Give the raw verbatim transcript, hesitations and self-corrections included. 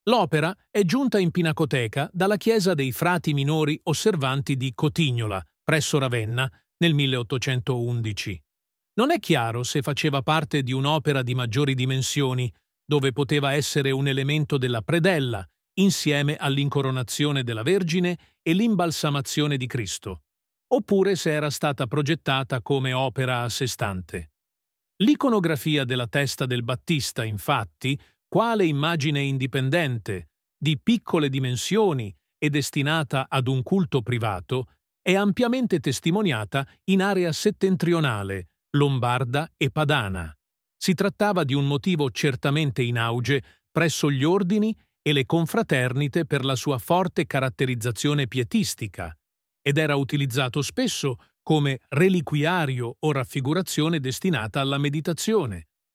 L'opera è giunta in Pinacoteca dalla chiesa dei Frati Minori Osservanti di Cotignola, presso Ravenna, nel milleottocentoundici. Non è chiaro se faceva parte di un'opera di maggiori dimensioni, dove poteva essere un elemento della predella, insieme all'incoronazione della Vergine e l'imbalsamazione di Cristo, oppure se era stata progettata come opera a sé stante. L'iconografia della testa del Battista, infatti, quale immagine indipendente, di piccole dimensioni e destinata ad un culto privato, è ampiamente testimoniata in area settentrionale, lombarda e padana. Si trattava di un motivo certamente in auge presso gli ordini e le confraternite per la sua forte caratterizzazione pietistica, ed era utilizzato spesso come reliquiario o raffigurazione destinata alla meditazione,